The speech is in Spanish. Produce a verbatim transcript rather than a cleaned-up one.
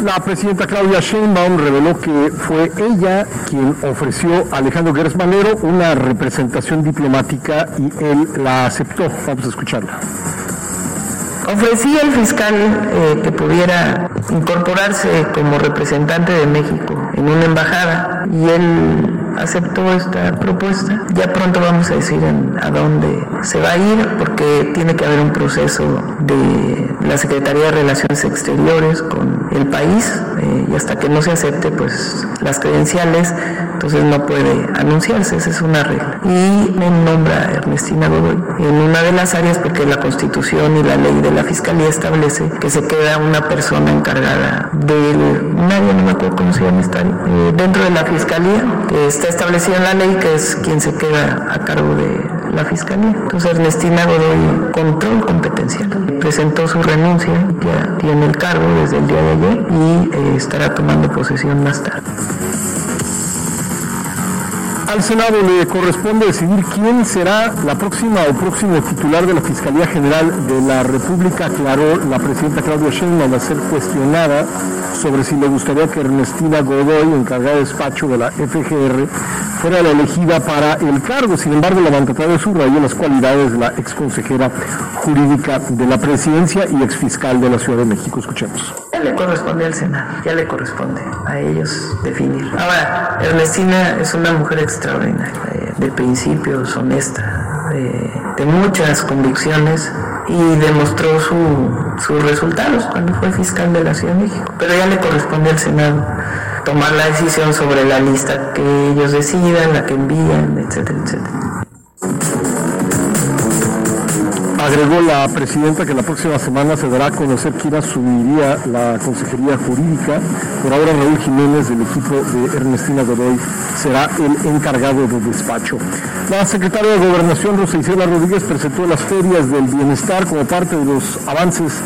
La presidenta Claudia Sheinbaum reveló que fue ella quien ofreció a Alejandro Gertz Manero una representación diplomática y él la aceptó. Vamos a escucharla. Ofrecí al fiscal eh, que pudiera incorporarse como representante de México en una embajada y él aceptó esta propuesta. Ya pronto vamos a decir en, a dónde se va a ir, porque tiene que haber un proceso de la Secretaría de Relaciones Exteriores con el país eh, y hasta que no se acepte pues las credenciales, entonces no puede anunciarse, esa es una regla. Y me nombra a Ernestina Godoy en una de las áreas, porque la Constitución y la ley de la Fiscalía establece que se queda una persona encargada del un área, no me acuerdo cómo se llama esta área, eh, dentro de la Fiscalía, que está establecida en la ley, que es quien se queda a cargo de la Fiscalía. Entonces Ernestina Godoy, control competencial, presentó su renuncia, ya tiene el cargo desde el día de ayer y eh, estará tomando posesión más tarde. Al Senado le corresponde decidir quién será la próxima o próximo titular de la Fiscalía General de la República, aclaró la presidenta Claudia Sheinbaum al ser cuestionada sobre si le gustaría que Ernestina Godoy, encargada de despacho de la F G R, fuera la elegida para el cargo. Sin embargo, la mandataria subrayó las cualidades de la exconsejera jurídica de la presidencia y exfiscal de la Ciudad de México. Escuchemos. Ya le corresponde al Senado, ya le corresponde a ellos definir. Ahora, Ernestina es una mujer extraordinaria, eh, de principios, honesta, de, de muchas convicciones, y demostró su, sus resultados cuando fue fiscal de la Ciudad de México. Pero ya le corresponde al Senado tomar la decisión sobre la lista que ellos decidan, la que envían, etcétera, etcétera. Agregó la presidenta que la próxima semana se dará a conocer quién asumiría la Consejería Jurídica. Por ahora, Raúl Jiménez, del equipo de Ernestina Godoy, será el encargado de despacho. La secretaria de Gobernación, Rosa Isela Rodríguez, presentó las ferias del bienestar como parte de los avances